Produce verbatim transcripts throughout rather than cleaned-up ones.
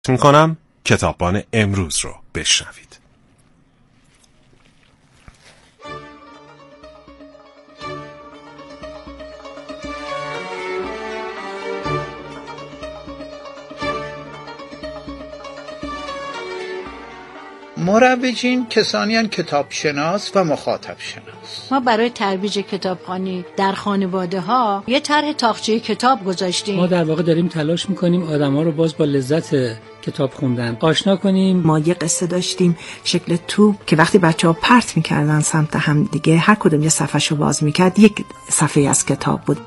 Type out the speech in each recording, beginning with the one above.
میکنم کتاببان امروز رو بشنوید. مروجین کسانی هستند کتاب شناس و مخاطب شناس. ما برای ترویج کتابخوانی در خانواده ها یه طرح تاقچه کتاب گذاشتیم. ما در واقع داریم تلاش میکنیم آدم ها رو باز با لذت کتاب خوندن آشنا کنیم. ما یه قصه داشتیم شکل توپ که وقتی بچه ها پرت میکردن سمت هم دیگه هر کدوم یه صفحه شو باز میکرد یک صفحه از کتاب بود.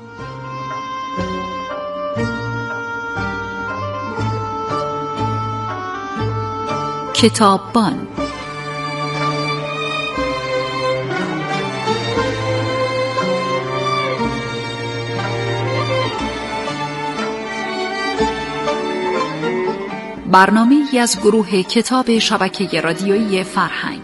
کتاببان. برنامه‌ای از گروه کتاب شبکه رادیویی فرهنگ.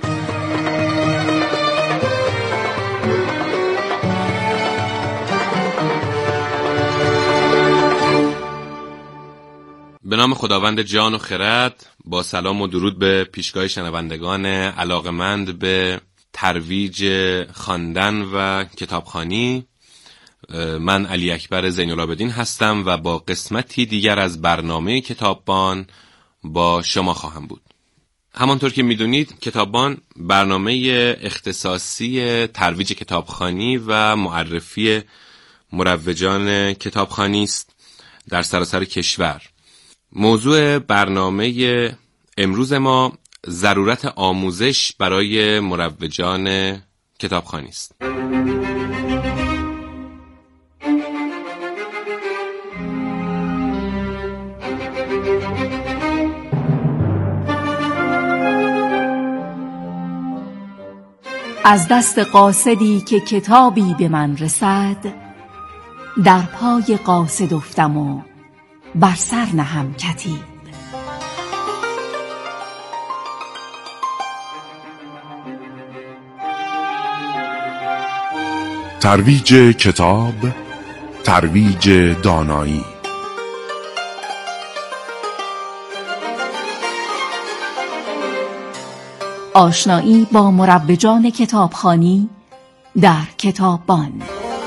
به نام خداوند جان و خرد، با سلام و درود به پیشگاه شنوندگان علاقمند به ترویج خواندن و کتابخوانی. من علی اکبر زین‌العابدین هستم و با قسمتی دیگر از برنامه کتاببان با شما خواهم بود. همانطور که میدونید کتاببان برنامه اختصاصی ترویج کتابخوانی و معرفی مروجان کتابخوانی است در سراسر کشور. موضوع برنامه امروز ما ضرورت آموزش برای مروجان کتابخوانی است. از دست قاصدی که کتابی به من رسد، در پای قاصد افتم و بر سر نهم کتیب. ترویج کتاب، ترویج دانایی. آشنایی با مروجان کتابخوانی در کتاببان.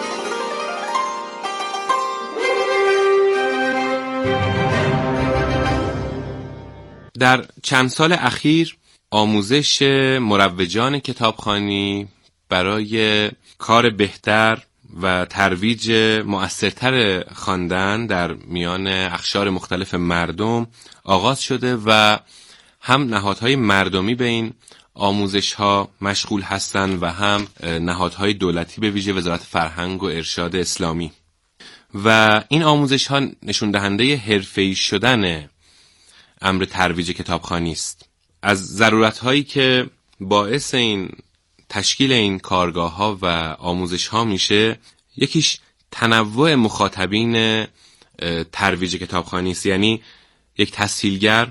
در چند سال اخیر آموزش مروجان کتابخوانی برای کار بهتر و ترویج مؤثرتر خواندن در میان اقشار مختلف مردم آغاز شده و هم نهادهای مردمی به این آموزش‌ها مشغول هستند و هم نهادهای دولتی به ویژه وزارت فرهنگ و ارشاد اسلامی. و این آموزش‌ها نشون دهنده حرفه‌ای شدن امر ترویج کتابخوانی است. از ضرورت‌هایی که باعث این تشکیل این کارگاه‌ها و آموزش‌ها میشه، یکیش تنوع مخاطبین ترویج کتابخوانی است. یعنی یک تسهیلگر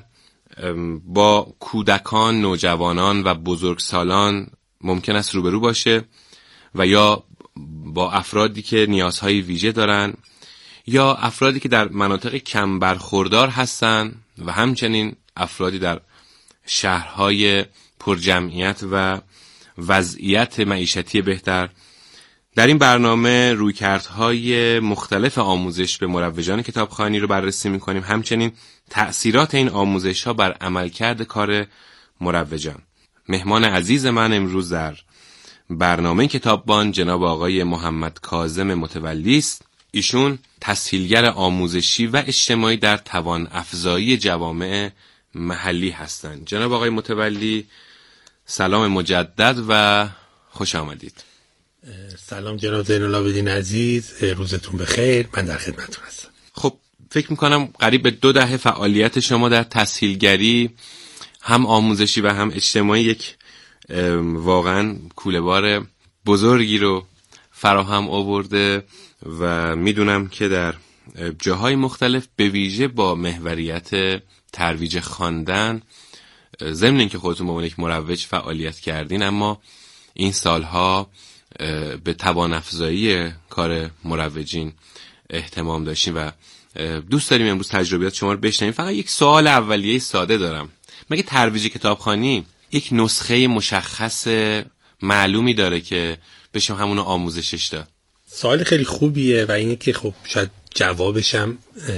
با کودکان، نوجوانان و بزرگسالان ممکن است روبرو باشه و یا با افرادی که نیازهای ویژه دارن یا افرادی که در مناطق کم برخوردار هستن و همچنین افرادی در شهرهای پرجمعیت و وضعیت معیشتی بهتر. در این برنامه رویکردهای مختلف آموزش به مروجان کتابخوانی رو بررسی می‌کنیم، همچنین تأثیرات این آموزش‌ها بر عملکرد کار مروجان. مهمان عزیز من امروز در برنامه کتاببان جناب آقای محمد کاظم متولی است. ایشون تسهیلگر آموزشی و اجتماعی در توان افزایی جوامع محلی هستند. جناب آقای متولی، سلام مجدد و خوش آمدید. سلام جناب زین‌العابدین عزیز، روزتون بخیر. من در خدمتتون هستم. خب فکر میکنم قریب به دو دهه فعالیت شما در تسهیلگری هم آموزشی و هم اجتماعی یک واقعا کوله‌بار بزرگی رو فراهم آورده و میدونم که در جاهای مختلف به ویژه با محوریت ترویج خواندن، ضمن اینکه خودتون به عنوان یک مروج فعالیت کردین، اما این سالها به توان افزایی کار مروجین اهتمام داشتین و دوست داریم امروز تجربیات شما رو بشنویم. فقط یک سوال اولیه ساده دارم. مگه ترویج کتابخوانی یک نسخه مشخص معلومی داره که بشه همونو آموزشش داد؟ سوال خیلی خوبیه و اینه که خب شاید جوابشم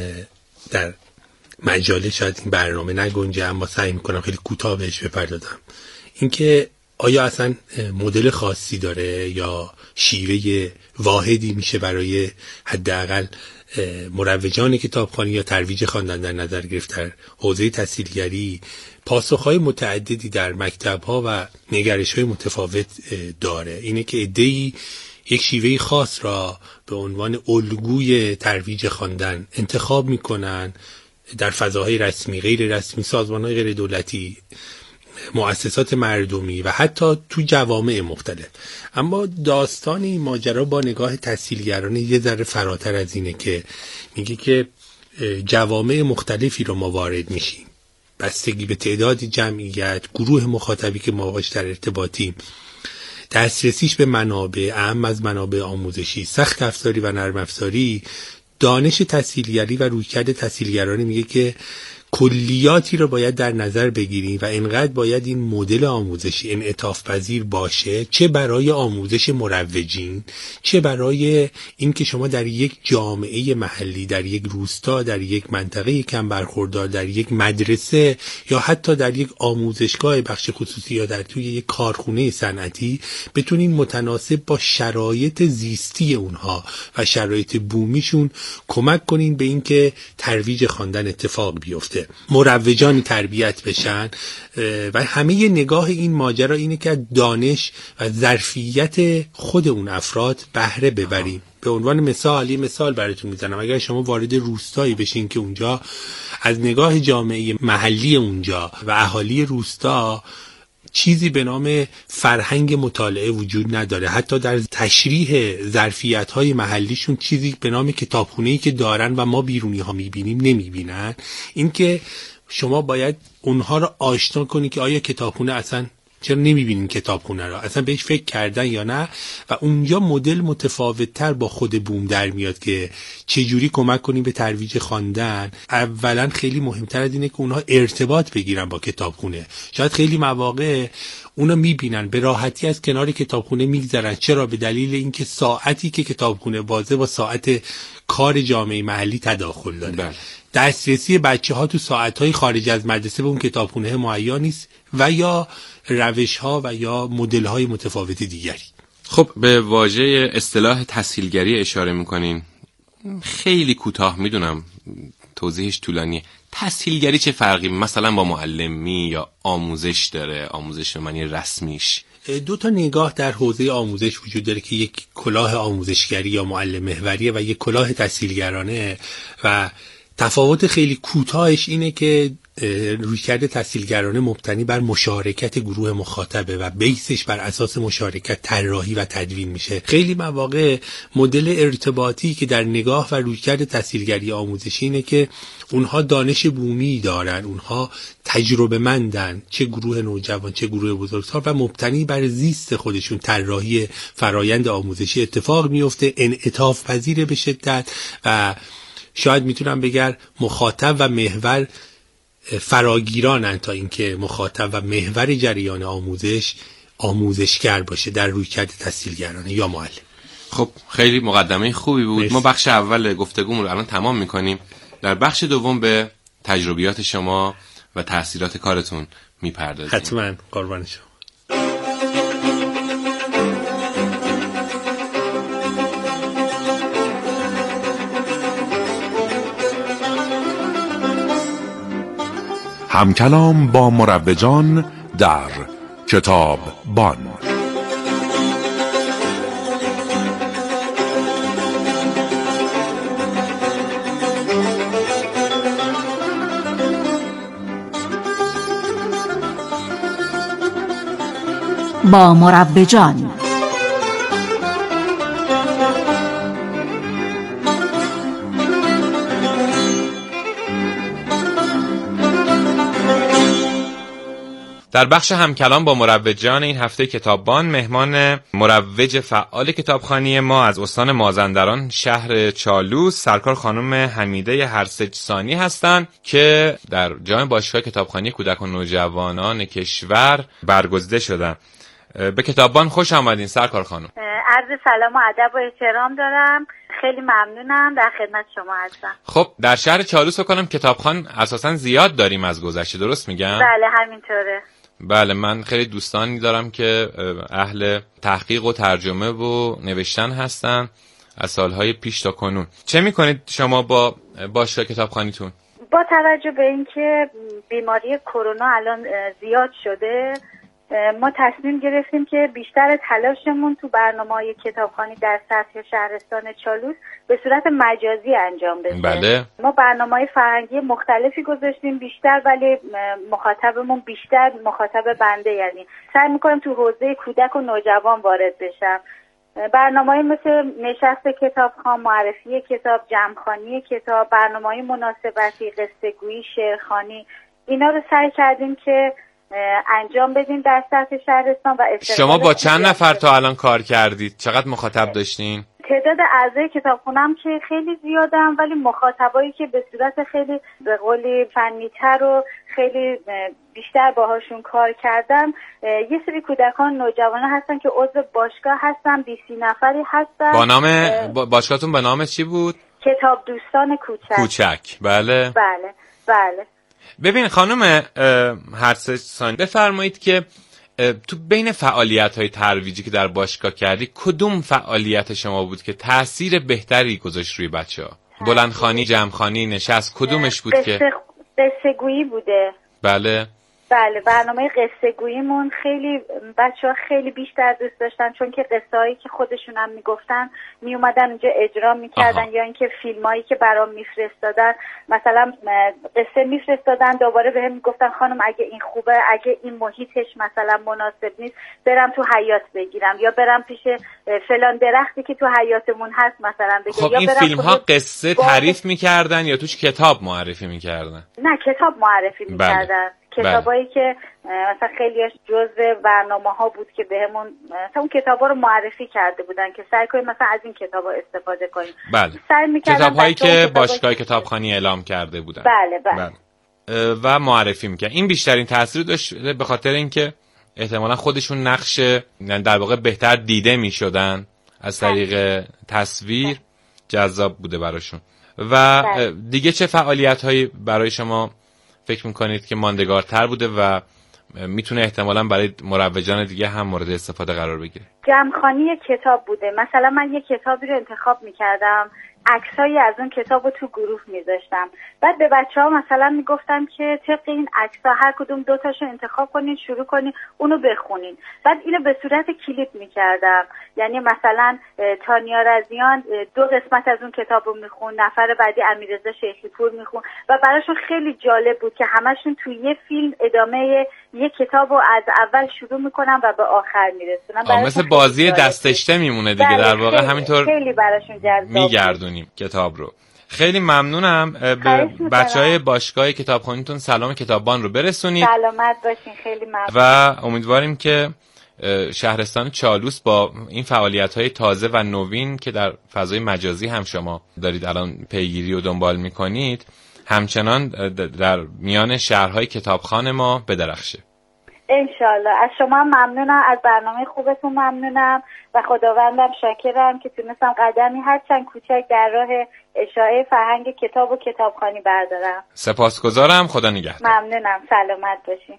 در مجاله شاید این برنامه نگنجه، اما سعی میکنم خیلی کوتاه بهش بپردازم. اینکه آیا اصلا مدل خاصی داره یا شیوه واحدی میشه برای حداقل مروجان کتابخوانی یا ترویج خواندن در نظر گرفت در حوزه تحصیلگری؟ پاسخهای متعددی در مکتب‌ها و نگرش‌های متفاوت داره. اینه که عده‌ای یک شیوه خاص را به عنوان الگوی ترویج خواندن انتخاب میکنن در فضاهای رسمی، غیر رسمی، سازمان‌های غیر دولتی، مؤسسات مردمی و حتی تو جوامع مختلف. اما داستان این ماجرا با نگاه تحصیلگرانه یه ذره فراتر از اینه که میگه که جوامع مختلفی رو ما وارد میشیم، بستگی به تعداد جمعیت، گروه مخاطبی که ما باش در ارتباطیم، دسترسیش به منابع، اهم از منابع آموزشی، سخت افزاری و نرم افزاری. دانش تحصیلگری و رویکرد تحصیلگرانه میگه که کلیاتی رو باید در نظر بگیریم و انقدر باید این مدل آموزشی انعطاف پذیر باشه، چه برای آموزش مروجین، چه برای این که شما در یک جامعه محلی، در یک روستا، در یک منطقه کم برخوردار، در یک مدرسه یا حتی در یک آموزشگاه بخش خصوصی یا در توی یک کارخونه صنعتی بتونین متناسب با شرایط زیستی اونها و شرایط بومیشون کمک کنین به این که ترویج خواندن اتفاق بیفته، مروجانی تربیت بشن. و همه نگاه این ماجرا اینه که دانش و ظرفیت خود اون افراد بهره ببریم. به عنوان مثال، یه مثال براتون میزنم. اگر شما وارد روستایی بشین که اونجا از نگاه جامعه محلی اونجا و اهالی روستا چیزی به نام فرهنگ مطالعه وجود نداره، حتی در تشریح ظرفیت‌های محلیشون چیزی به نام کتابخونه‌ای که دارن و ما بیرونی‌ها می‌بینیم نمی‌بینن. این که شما باید اونها رو آشنا کنی که آیا کتابخونه اصلا چرا نمی‌بینین کتابخونه رو، اصلا بهش فکر کردن یا نه. و اونجا مدل متفاوت‌تر با خود بوم در میاد که چجوری کمک کنیم به ترویج خواندن. اولا خیلی مهمتر از اینه که اونها ارتباط بگیرن با کتابخونه. شاید خیلی مواقع اونا میبینن به راحتی از کنار کتابخونه میگذرن. چرا؟ به دلیل اینکه ساعتی که کتابخونه بازه با ساعت کار جامعه محلی تداخل داره. بله. دسترسی بچه‌ها تو ساعت‌های خارج از مدرسه به اون کتابخونه مهیا نیست و یا روش‌ها و یا مدل‌های متفاوت دیگری. خب به واژه اصطلاح تحصیلگری اشاره می‌کنین. خیلی کوتاه، میدونم توضیحش طولانیه. تحصیلگری چه فرقی مثلا با معلمی یا آموزش داره؟ آموزش به معنی رسمیش. دو تا نگاه در حوزه آموزش وجود داره که یک کلاه آموزشگری یا معلم محوریه و یک کلاه تحصیلگرانه. و تفاوت خیلی کوتاهش اینه که رویکرد تحصیلگرانه مبتنی بر مشارکت گروه مخاطبه و بیسش بر اساس مشارکت طراحی و تدوین میشه. خیلی مواقع مدل ارتباطی که در نگاه و رویکرد تحصیلگری آموزشی اینه که اونها دانش بومی دارن، اونها تجربه مندن، چه گروه نوجوان چه گروه بزرگسال، و مبتنی بر زیست خودشون طراحی فرایند آموزشی اتفاق میفته، انعطاف پذیر به شدت و شاید میتونم بگم مخاطب و محور فراگیرانن تا اینکه مخاطب و محور جریان آموزش آموزشگر باشه در رویکرد تحصیلگرانه یا معلم. خب خیلی مقدمه خوبی بود. مرسی. ما بخش اول گفتگومون رو الان تمام میکنیم. در بخش دوم به تجربیات شما و تأثیرات کارتون میپردازیم. حتما، قربان شما. همکلام با مروجان در کتاب بان. با مروجان. در بخش همکلام با مروجان این هفته کتاببان، مهمان مروج فعال کتابخوانی ما از استان مازندران شهر چالوس سرکار خانم حمیده هرسجسانی هستند که در جام باشگاه کتابخوانی کودک و نوجوانان کشور برگزیده شدند. به کتاببان خوش آمدین سرکار خانم. عرض سلام و ادب و احترام دارم. خیلی ممنونم، در خدمت شما هستم. خب در شهر چالوس کنم کتابخوان اساسا زیاد داریم از گذشته، درست میگم؟ بله همینطوره. بله، من خیلی دوستانی دارم که اهل تحقیق و ترجمه و نوشتن هستن از سالهای پیش تا کنون. چه میکنید شما با باشگاه کتابخوانیتون؟ با توجه به اینکه بیماری کرونا الان زیاد شده، ما تصمیم گرفتیم که بیشتر تلاشمون تو برنامه‌های کتابخوانی در سطح شهرستان چالوس به صورت مجازی انجام بشه. بله. ما برنامه‌های فرهنگی مختلفی گذاشتیم بیشتر، ولی مخاطبمون بیشتر مخاطب بنده، یعنی سعی می‌کنیم تو حوزه کودک و نوجوان وارد بشم. برنامه‌های مثل نشست کتابخوان، معرفی کتاب، جمع‌خوانی کتاب، برنامه‌های مناسبتی، قصه‌گویی، شعرخوانی، اینا رو سعی کردیم که انجام بدیم در سطح شهرستان. و شما با چند نفر تا الان کار کردید؟ چقدر مخاطب داشتین؟ تعداد اعضای کتابخونم که خیلی زیادم، ولی مخاطبایی که به صورت خیلی به قولی فنی‌تر و خیلی بیشتر باهاشون کار کردم، یه سری کودکان نوجوانان هستن که عضو باشگاه هستن، بیست نفری هستن. با نام باشگاهتون به نام چی بود؟ کتاب دوستان کوچک. کوچک، بله. بله بله. ببین خانم هرسجسانی، بفرمایید که تو بین فعالیت‌های ترویجی که در باشگاه کردی، کدوم فعالیت شما بود که تأثیر بهتری گذاشت روی بچه‌ها؟ بلندخوانی، جمع‌خوانی، نشست، کدومش بود که؟ قصه‌گویی بوده. بله. بله، برنامه قصه گوییمون خیلی بچه‌ها خیلی بیشتر دوست داشتن، چون که قصه‌هایی که خودشون هم میگفتن میومدن اونجا اجرا میکردن، یا اینکه فیلمایی که برام میفرستادن، مثلا قصه میفرستادن دوباره بهم میگفتن خانم اگه این خوبه، اگه این محیطش مثلا مناسب نیست، برم تو حیاط بگیرم، یا برم پیش فلان درختی که تو حیاطمون هست مثلا بگیرم. خب این فیلم ها قصه تعریف میکردن یا توش کتاب معرفی میکردن؟ نه، کتاب معرفی میکردن. کتابایی که مثلا خیلیش جزء برنامه‌ها بود که بهمون مثلا اون کتابا رو معرفی کرده بودن که سعی کنیم مثلا از این کتابا استفاده کنیم. بله. کتابایی که باشگاه کتابخوانی اعلام کرده بودن. بله بله. بله. و معرفی می‌کرد. این بیشترین تاثیر داشت به خاطر اینکه احتمالاً خودشون نقش، یعنی در واقع بهتر دیده می‌شدن از طریق تصویر، جذاب بوده براشون. و بله. دیگه چه فعالیت‌هایی برای شما فکر میکنید که ماندگارتر بوده و میتونه احتمالاً برای مروجان دیگه هم مورد استفاده قرار بگیره؟ جمع‌خوانی کتاب بوده. مثلا من یه کتابی رو انتخاب میکردم، عکسایی از اون کتاب رو تو گروه میذاشتم، بعد به بچه‌ها مثلا میگفتم که طبق این عکس‌ها هر کدوم دو تاشو انتخاب کنین، شروع کنین اونو بخونین. بعد اینو به صورت کلیپ میکردم، یعنی مثلا تانیا رضیان دو قسمت از اون کتاب رو میخون، نفر بعدی امیررضا شیخی پور میخون، و براشون خیلی جالب بود که همشون تو یه فیلم ادامه یه کتاب رو از اول شروع میکنن و به آخر میرسونن. مثل بازی دستشته میمونه دیگه، در واقع همینطور خیلی براشون جذاب میگردونیم کتاب رو. خیلی ممنونم. به بچهای باشگاه کتابخوانیتون سلام کتاببان رو برسونید. سلامت باشین، خیلی ممنون. و امیدواریم که شهرستان چالوس با این فعالیت‌های تازه و نوین که در فضای مجازی هم شما دارید الان پیگیری و دنبال می‌کنید، همچنان در میان شهرهای کتابخوان ما بدرخشه. انشالله. از شما ممنونم، از برنامه خوبتون ممنونم و خداوندم شاکرم که تونستم قدمی هرچند کوچک در راه اشاعه فرهنگ کتاب و کتابخوانی بردارم. سپاسگزارم. خدا نگهدار. ممنونم. سلامت باشین.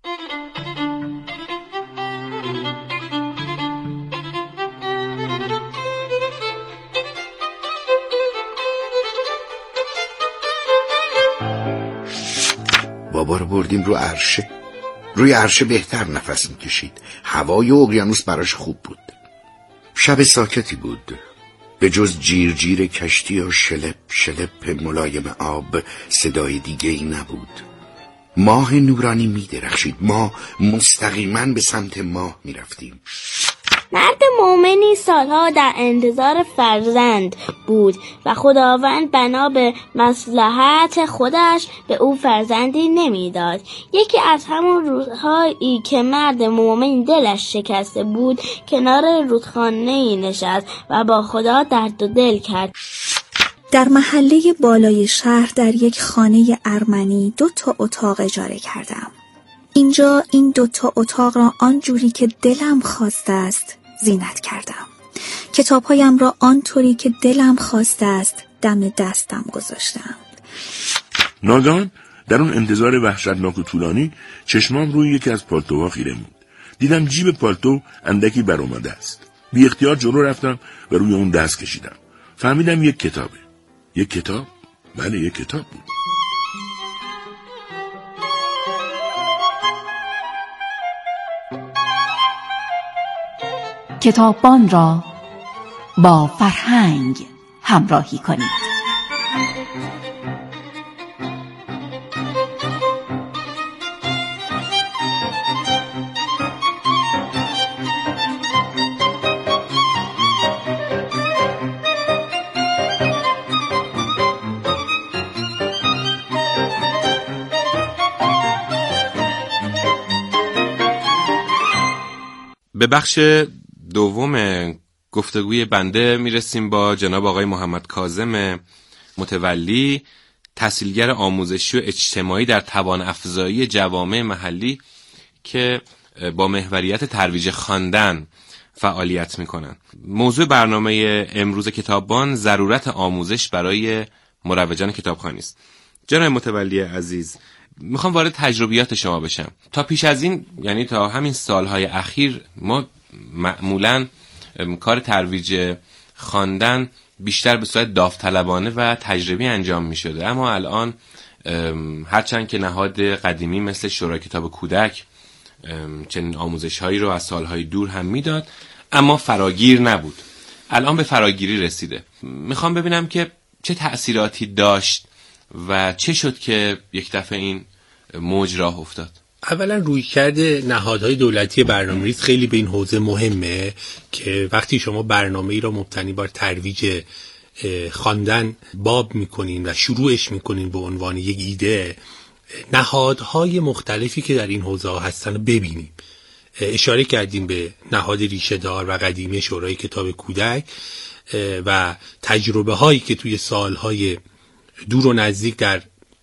بابا رو بردیم رو عرشه. روی عرشه بهتر نفس میکشید. هوای اقیانوس براش خوب بود. شب ساکتی بود. به جز جیر جیر کشتی و شلپ شلپ ملایم آب صدای دیگه ای نبود. ماه نورانی می درخشید. ما مستقیما به سمت ماه می رفتیم. مرد مؤمنی سالها در انتظار فرزند بود و خداوند بنا به مصلحت خودش به او فرزندی نمیداد. یکی از همون روزهایی که مرد مؤمن دلش شکسته بود کنار رودخانه‌ای نشست و با خدا درد و دل کرد. در محله بالای شهر در یک خانه ارمنی دو تا اتاق اجاره کردم. اینجا این دو تا اتاق را آنجوری که دلم خواسته است زینت کردم. کتابهایم را آنطوری که دلم خواسته است دم دستم گذاشتم. ناگهان در اون انتظار وحشتناک و طولانی چشمام روی یکی از پالتوها خیره موند. دیدم جیب پالتو اندکی برآمده است. بی اختیار جلو رفتم و روی اون دست کشیدم. فهمیدم یک کتابه. یک کتاب؟ بله یک کتاب بود. کتابان را با فرهنگ همراهی کنید. به بخش دوم گفتگوی بنده میرسیم با جناب آقای محمد کاظم متولی، تحصیلگر آموزشی و اجتماعی در توان افزایی جوامع محلی که با محوریت ترویج خواندن فعالیت میکنن. موضوع برنامه امروز کتاببان ضرورت آموزش برای مروجان کتابخوانی است. جناب متولی عزیز، میخوام وارد تجربیات شما بشم. تا پیش از این، یعنی تا همین سالهای اخیر، ما معمولاً کار ترویج خواندن بیشتر به صورت داوطلبانه و تجربی انجام میشده، اما الان هرچند که نهاد قدیمی مثل شورای کتاب کودک چنین آموزش‌هایی رو از سالهای دور هم میداد، اما فراگیر نبود. الان به فراگیری رسیده. میخوام ببینم که چه تأثیراتی داشت و چه شد که یک دفعه این موج راه افتاد. اولا رویکرد نهادهای دولتی برنامه‌ریزی خیلی به این حوزه مهمه که وقتی شما برنامه‌ای را مبتنی بر ترویج خواندن باب میکنین و شروعش میکنین به عنوان یک ایده، نهادهای مختلفی که در این حوزه ها هستن رو ببینیم. اشاره کردیم به نهاد ریشه‌دار و قدیمی شورای کتاب کودک و تجربه هایی که توی سالهای دور و نزدیک در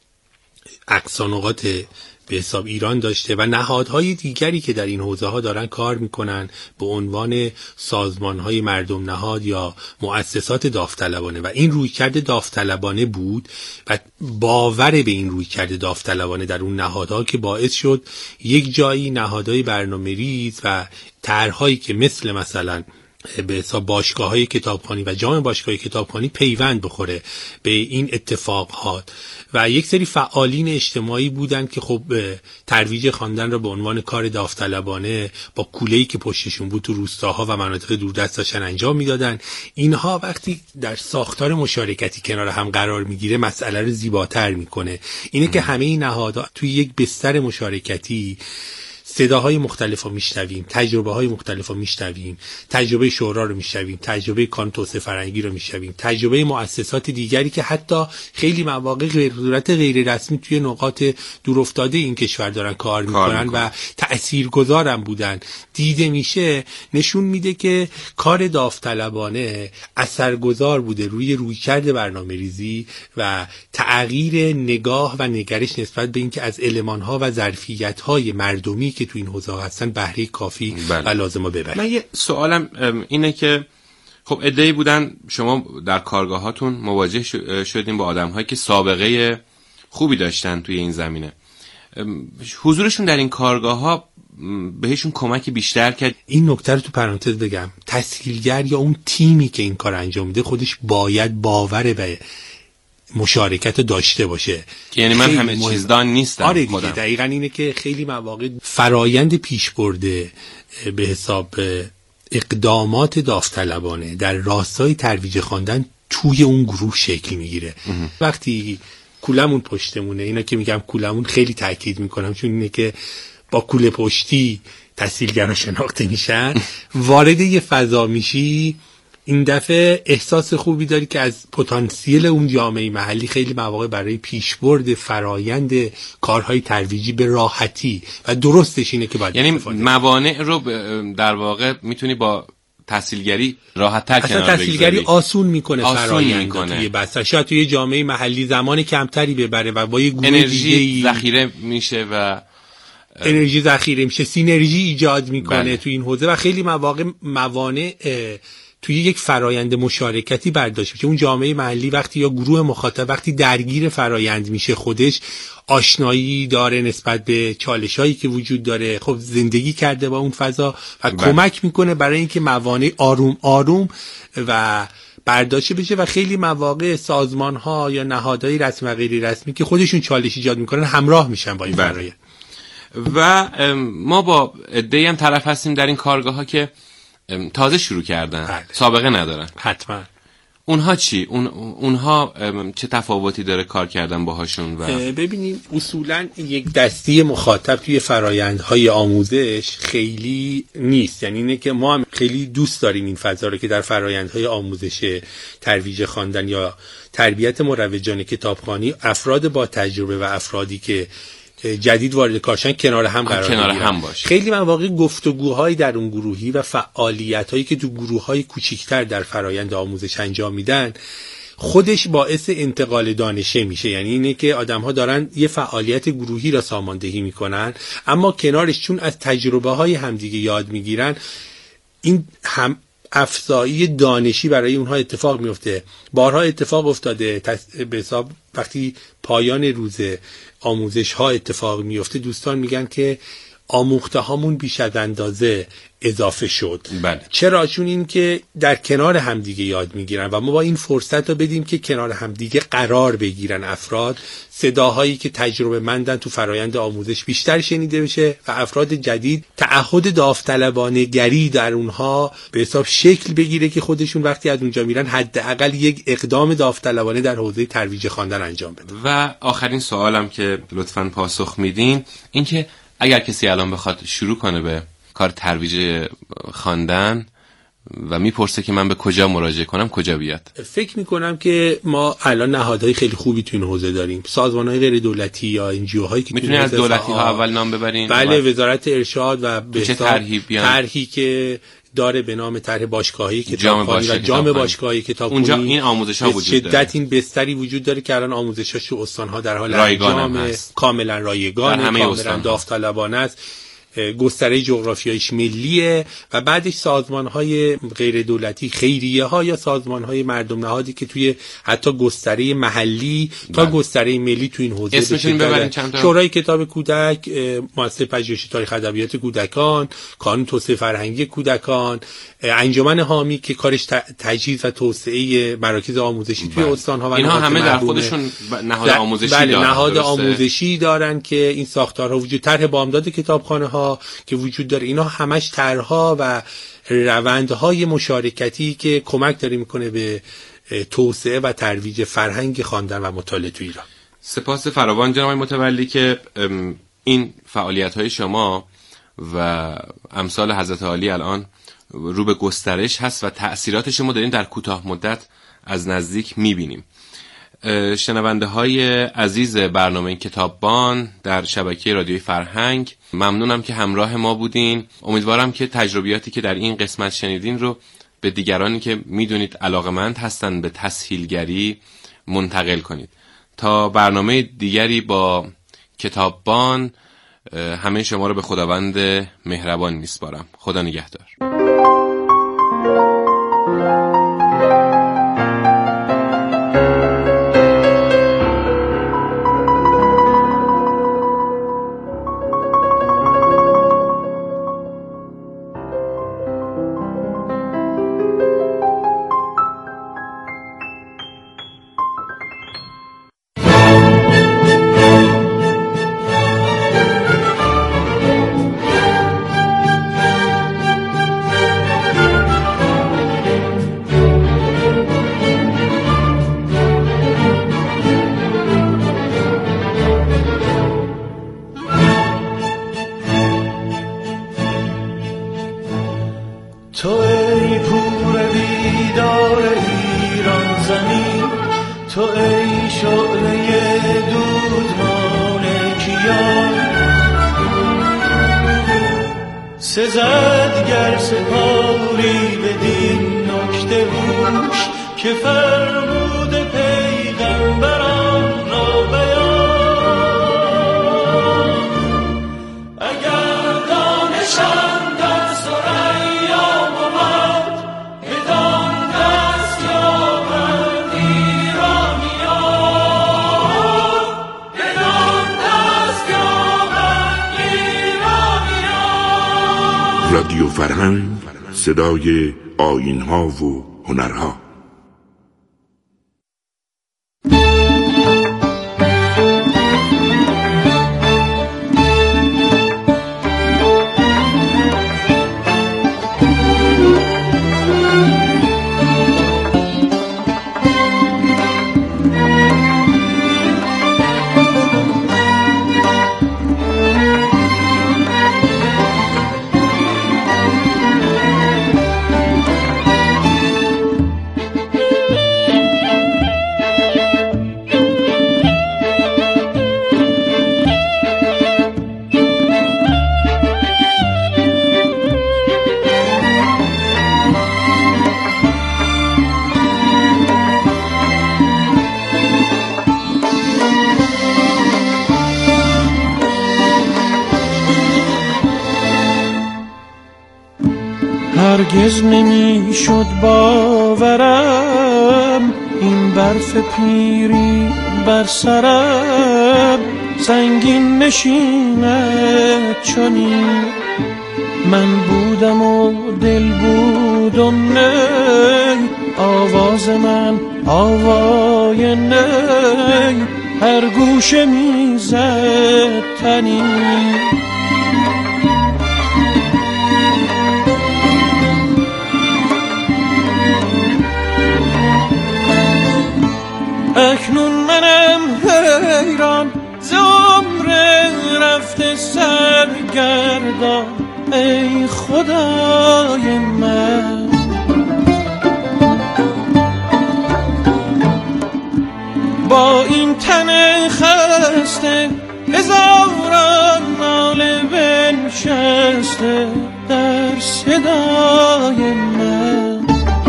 اقصا نقاط به حساب ایران داشته و نهادهای دیگری که در این حوزه ها دارن کار میکنن به عنوان سازمان های مردم نهاد یا مؤسسات داوطلبانه و این رویکرد داوطلبانه بود و باور به این رویکرد داوطلبانه در اون نهادها که باعث شد یک جایی نهادهای برنامه‌ریز و طرحهایی که مثل مثلا به حساب باشگاه‌های کتابخوانی و جام باشگاه کتابخوانی پیوند بخوره به این اتفاقات و یک سری فعالین اجتماعی بودند که خب ترویج خواندن را به عنوان کار داوطلبانه با کوله‌ای که پشتشون بود تو روستاها و مناطق دوردست داشتن انجام میدادن. اینها وقتی در ساختار مشارکتی کنار هم قرار میگیره مسئله رو زیباتر میکنه. اینه که همه این نهادها توی یک بستر مشارکتی صداهای مختلف رو میشنویم، تجربه های مختلف رو میشنویم، تجربه شورا رو میشنویم، تجربه کانون توسعه فرهنگی رو میشنویم، تجربه مؤسسات دیگری که حتی خیلی مواقع به صورت غیر رسمی توی نقاط دورافتاده این کشور دارن کار میکنن و تاثیرگذارم بودن. دیده میشه، نشون میده که کار داوطلبانه اثرگذار بوده روی رویکرد برنامه‌ریزی و تغییر نگاه و نگرش نسبت به اینکه از المان‌ها و ظرفیت‌های مردمی که تو این حوزه هستن بهره کافی بله. و لازمه ببرن. من یه سوالم اینه که خب عده‌ای بودن، شما در کارگاهاتون مواجه شدین با آدم‌هایی که سابقه خوبی داشتن توی این زمینه. حضورشون در این کارگاه‌ها بهشون کمک بیشتر کرد؟ این نکته رو تو پرانتز بگم، تسهیلگر یا اون تیمی که این کار انجام میده خودش باید باور به مشارکت داشته باشه. یعنی من همه چیزدان نیستم. آره دیگه، دقیقاً اینه که خیلی مواقع فرایند پیش برده به حساب اقدامات داوطلبانه در راستای ترویج خواندن توی اون گروه شکل میگیره. وقتی کولمون پشتمونه، اینا که میگم کولمون خیلی تاکید میکنم چون اینه که با کوله پشتی تحصیلگران شناخته میشن، وارد یه فضا میشی، این دفعه احساس خوبی داری که از پتانسیل اون جامعه محلی خیلی مواقع برای پیشبرد فرایند کارهای ترویجی به راحتی و درستش اینه که باید یعنی استفاده. موانع رو در واقع میتونی با تحصیلگری راحت تر کنار اصلا تحصیلگری آسون میکنه فرایند توی بس. شاید توی جامعه محلی زمان کمتری ببره و با یه گروه انرژی ذخیره میشه و انرژی ذخیره میشه، سینرژی ایجاد میکنه بله. توی این حوزه و خیلی مواقع موانع توی یک فرایند مشارکتی برداشت میشه. اون جامعه محلی وقتی یا گروه مخاطب وقتی درگیر فرایند میشه، خودش آشنایی داره نسبت به چالشایی که وجود داره، خب زندگی کرده با اون فضا و بله. کمک میکنه برای اینکه موانع آروم آروم و برداشته بشه و خیلی مواقع سازمان ها یا نهادهای رسمی و غیر رسمی که خودشون چالش ایجاد میکنن همراه میشن با این فرایند. و ما با عده‌ای هم طرف هستیم در این کارگاه ها که تازه شروع کردن بله. سابقه ندارن. حتما. اونها چی؟ اون اونها چه تفاوتی داره کار کردن باهاشون؟ و ببینیم اصولا یک دستی مخاطب توی فرایندهای آموزش خیلی نیست، یعنی اینه که ما هم خیلی دوست داریم این فضا رو که در فرایندهای آموزش ترویج خواندن یا تربیت مروجان کتابخوانی افراد با تجربه و افرادی که جدید وارد کارشن کنار هم قرار کنار بگیرن. هم باشه. خیلی مواقع گفتگوهایی در اون گروهی و فعالیتایی که تو گروه‌های کوچیک‌تر در فرایند آموزش انجام میدن خودش باعث انتقال دانشه میشه. یعنی اینه که آدم‌ها دارن یه فعالیت گروهی را ساماندهی میکنن اما کنارش چون از تجربه‌های همدیگه یاد میگیرن، این هم افزایی دانشی برای اونها اتفاق میفته. بارها اتفاق افتاده به حساب وقتی پایان روز آموزش ها اتفاق میفته دوستان میگن که آموخته هامون بیش از اندازه اضافه شد. بله. چرا؟ چون این که در کنار همدیگه یاد میگیرن و ما با این فرصت رو بدیم که کنار همدیگه قرار بگیرن افراد، صداهایی که تجربه مندن تو فرایند آموزش بیشتر شنیده بشه و افراد جدید تعهد داوطلبانه گری در اونها به حساب شکل بگیره که خودشون وقتی از اونجا میرن حداقل یک اقدام داوطلبانه در حوزه ترویج خواندن انجام بدن. و آخرین سوالم که لطفاً پاسخ میدین این که اگر کسی الان بخواد شروع کنه به کار ترویج خواندن و میپرسه که من به کجا مراجعه کنم، کجا بیاد؟ فکر میکنم که ما الان نهادهای خیلی خوبی تو این حوزه داریم، سازمان‌های غیر دولتی یا انجیوهایی که میتونی از دولتی ها اول نام ببرین. بله، وزارت ارشاد و به طرحی طرحی که داره به نام طرح باشگاهی کتابخوانی و جام باشگاهی کتابخوانی. اونجا این آموزش‌ها وجود داره. شدت این بستری وجود داره که الان آموزش‌هاش تو استان‌ها در حال انجام کاملا رایگان، کاملا داوطلبانه است. گستره جغرافیایش ملیه و بعدش سازمان‌های غیر دولتی، خیریه‌ها یا سازمان‌های مردم نهادی که توی حتی گستره محلی تا بله. گستره ملی تو این حوزه اسمشون ببرین چند تا. شورای کتاب کودک، مؤسسه پژوهشی تاریخ ادبیات کودکان، کانون توسعه فرهنگی کودکان، انجمن حامی که کارش تجهیز و توسعه مراکز آموزشی توی استان‌ها و اینها همه در خودشون نهاد آموزشی بله دارن. نهاد آموزشی دارن که این ساختارها وجود، طرح بامداد کتابخانه‌ها که وجود داره. اینا همش طرح‌ها و روندهای مشارکتی که کمک داره میکنه به توسعه و ترویج فرهنگ خواندن و مطالعه تو ایران. سپاس فراوان جناب متولی که این فعالیت‌های شما و امثال حضرت عالی الان رو به گسترش هست و تأثیرات شما دارین در کوتاه مدت از نزدیک می‌بینیم. شنونده های عزیز برنامه کتاببان در شبکه رادیوی فرهنگ، ممنونم که همراه ما بودین. امیدوارم که تجربیاتی که در این قسمت شنیدین رو به دیگرانی که میدونید علاقمند هستن به تسهیلگری منتقل کنید. تا برنامه دیگری با کتاببان، همه شما رو به خداوند مهربان میسپارم. خدا نگهدار. تو ای پور بیدار ایران زمین، تو ای شعله دودمان کیان، سزد گر سپاری بدین نکته هوش که فرمود پیغمبران را بیان. اگر دانشم در ثریا بود، بدان دست یابند ایرانیان، بدان دست یابند ایرانیان. رادیو فرهنگ، صدای آیین‌ها و هنرها. هرگز نمی شد باورم این برف پیری بر سرم سنگین نشیند چنین. من بودم و دل بود و نی، آواز من آوای نی، هر گوشه میزد تنین. اکنون منم حیران ز عمر رفته سرگردان، ای خدای من. با این تن خسته هزاران ناله بنشسته در صدای من.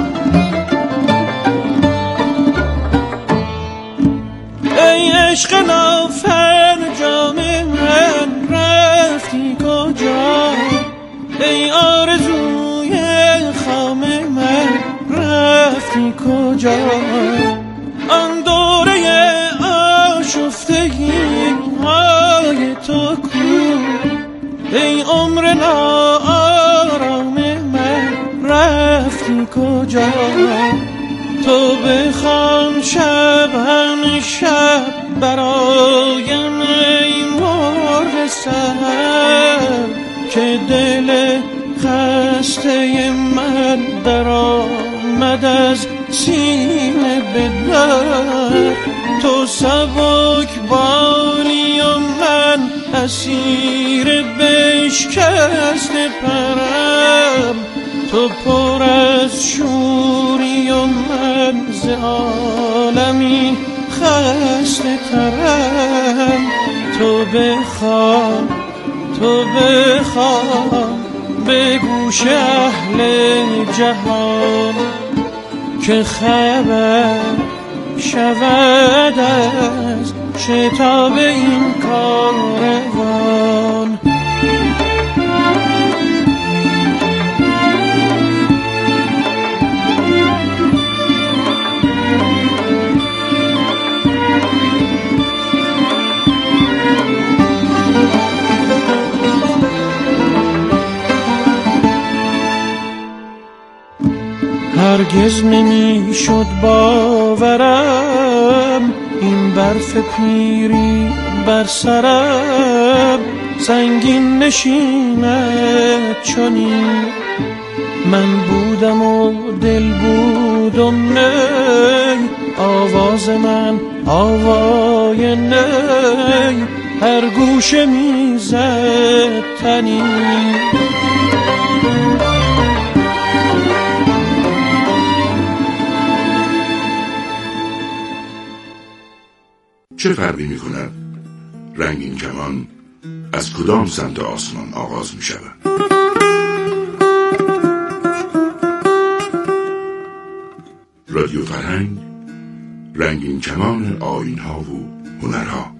ای عشق نافرجام من رفتی کجا، ای آرزوی خام من رفتی کجا. آن دوره آشفتگی های تو کو، ای عمر ناآرام من رفتی کجا. تو بخوان شب هم شب برایم ای مرغ سحر، که دل خسته من در آمد از سینه به در. تو سبک باری و من اسیر بشکست پرم، تو پر از شوری و من ز عالمی خسته ترم. تو بخوان تو بخوان به گوش اهل جهان، که خبر شود از شتاب این کاروان. هرگز نمی شد باورم این برف پیری بر سرم سنگین نشیند چنین. من بودم و دل بود و نی، آواز من آوای نی، هر گوشه میزد تنین. چه فرقی می کند رنگین کمان از کدام سمت آسمان آغاز می شود؟ رادیو فرهنگ، رنگین کمان آیین‌ها و هنرها.